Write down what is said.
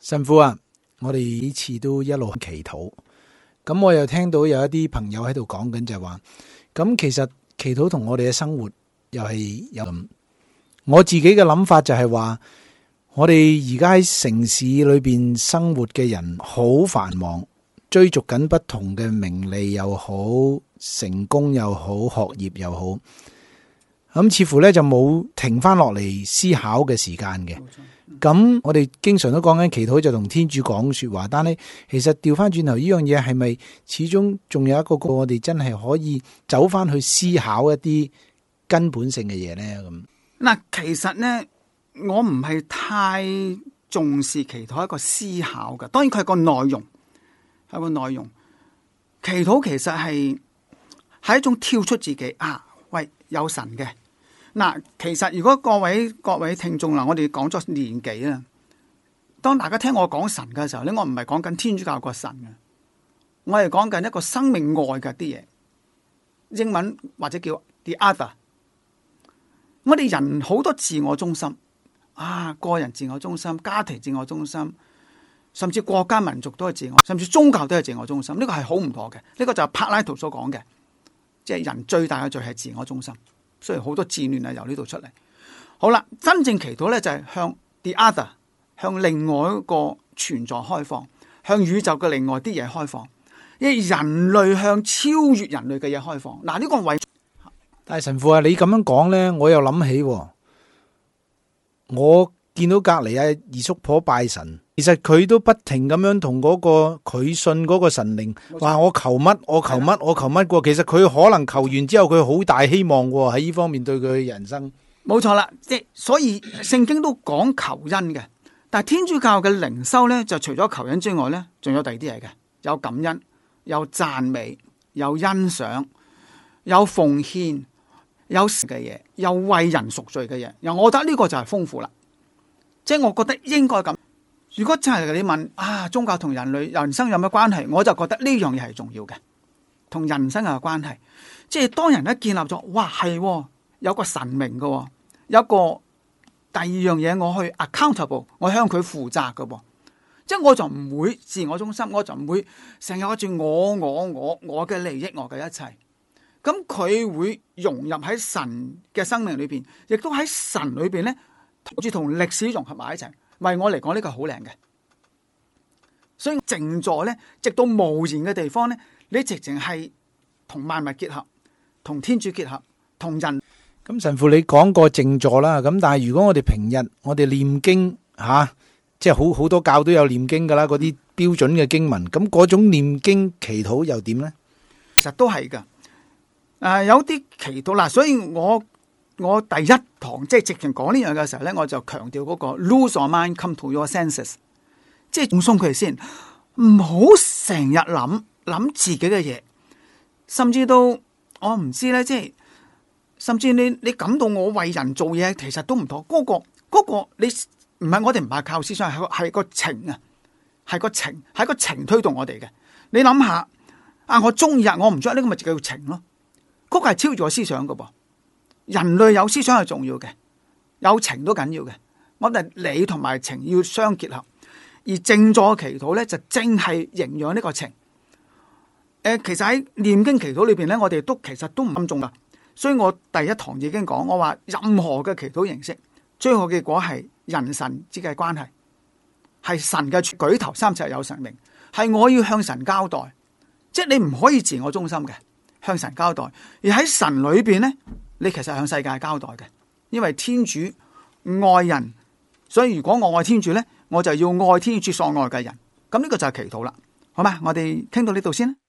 神父啊，我哋呢次都一路祈禱，咁我又聽到有一啲朋友喺度講緊就係話，咁其實祈禱同我哋嘅生活又係有咁。我自己嘅諗法就係話，我哋而家喺城市裏邊生活嘅人好繁忙，追逐緊不同嘅名利又好，成功又好，學業又好，咁似乎咧就冇停翻落嚟思考嘅時間嘅。咁我哋經常都講緊祈禱就同天主講說話，但係其實調翻轉頭呢樣嘢係咪始終仲有一個我哋真係可以走翻去思考一啲根本性嘅嘢咧？咁嗱，其實咧我唔係太重視祈禱一個思考嘅，當然佢係個內容，係個內容。祈禱其實係一種跳出自己啊，喂，有神嘅。嗱，其實如果各位聽眾啦，我哋講咗年幾啦，當大家聽我講神嘅時候咧，我唔係講緊天主教個神嘅，我係講緊一個生命外嘅啲嘢，英文或者叫 the other。我哋人好多自我中心啊，個人自我中心、家庭自我中心，甚至國家民族都係自我，甚至宗教都係自我中心。呢個係好唔妥嘅，呢個就係柏拉圖所講嘅，即係人最大嘅罪係自我中心。所以好多戰亂係由呢度出嚟。好啦，真正祈禱咧就係向 the other， 向另外一個存在開放，向宇宙嘅另外啲嘢開放，因為人類向超越人類嘅嘢開放。嗱，呢個位， 但係神父啊，你咁樣講咧，我又諗起，我見到隔籬阿二叔婆拜神，其實佢都不停咁樣同嗰個佢信嗰個神靈話我求乜我求乜我求乜過，其實佢可能求完之後佢好大希望喺呢方面對佢嘅人生。 冇錯啦，即係所以聖經都講求恩嘅，但係天主教嘅靈修咧就除咗求恩之外咧，仲有第二啲嘢嘅，有感恩，有讚美，有欣賞，有奉獻，有嘅嘢，有為人贖罪嘅嘢。我覺得呢個就係豐富啦。即係我覺得應該咁。如果真係你問啊，宗教同人類人生有咩關係？我就覺得呢樣嘢係重要嘅，同人生有關係。即係當人一建立咗，哇係，有個神明嘅，有一個第二樣嘢我去 accountable， 我向佢負責嘅。即係我就唔會自我中心，我就唔會成日住我嘅利益，我嘅一切。咁佢會融入喺神嘅生命裏邊，亦都喺神裏邊咧。好似同歷史融合埋一齊，為我嚟講呢個好靚嘅。所以靜坐咧，直到無言嘅地方咧，你直情係同萬物結合，同天主結合，同人。 咁神父你講過靜坐啦，咁但係如果我哋平日我哋念經即係好多教都有念經噶啦，嗰啲標準嘅經文，咁嗰種念經祈禱又點咧？ 其實都係噶，有啲祈禱啦，所以我第一堂即係直情講呢樣嘅時候咧，我就強調嗰個 lose your mind, come to your senses， 即係放鬆佢哋先，唔好成日諗自己嘅嘢，甚至到我唔知咧，即係甚至你感到我為人做嘢，其實都唔妥。嗰個你唔係，我哋唔係靠思想，係個情啊，係個情推動我哋嘅。你諗下啊，我中意啊，我唔中意呢個咪就叫情咯。嗰個係超越我思想噶噃。人類有思想係重要嘅，有情都緊要嘅。我哋理同埋情要相結合，而靜坐祈禱咧就正係營養呢個情。其實喺念經祈禱裏邊咧，我哋其實都唔咁重噶。所以我第一堂已經講，我話任何嘅祈禱形式，最後結果係人神之間嘅關係，係神嘅舉頭三尺有神明，係我要向神交代，即係你唔可以自我中心嘅，向神交代。而喺神裏邊咧，你其實向世界交代嘅，因為天主愛人，所以如果我愛天主咧，我就要愛天主所愛嘅人。咁呢個就係祈禱啦，好嘛？我哋傾到呢度先。